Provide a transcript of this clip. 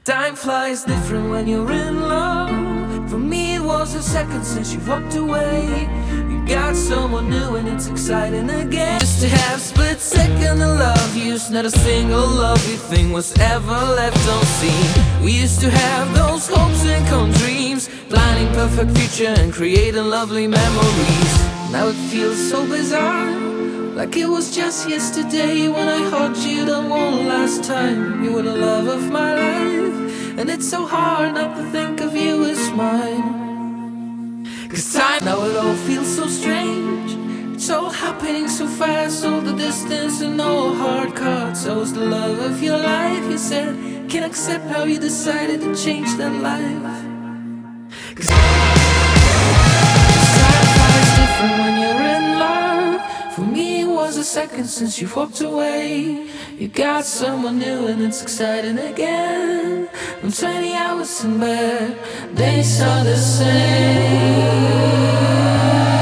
Time flies different when you're in love. For me it was a second since you walked away. You got someone new and it's exciting again. Just to have split second of love use, not a single lovely thing was ever left unseen. We used to have those hopes and come dreams, planning perfect future and creating lovely memories. Now it feels so bizarre, like it was just yesterday when I hugged you the one last time. You were the love of my life, and it's so hard not to think of you as mine. Cause time, now it all feels so strange. It's all happening so fast, all the distance and all hard cards. So it's the love of your life, you said. Can't accept how you decided to change that life. Cause time flies different when you're in love. For me it was a second since you walked away. You got someone new and it's exciting again. I'm 20 hours in bed, days are the same.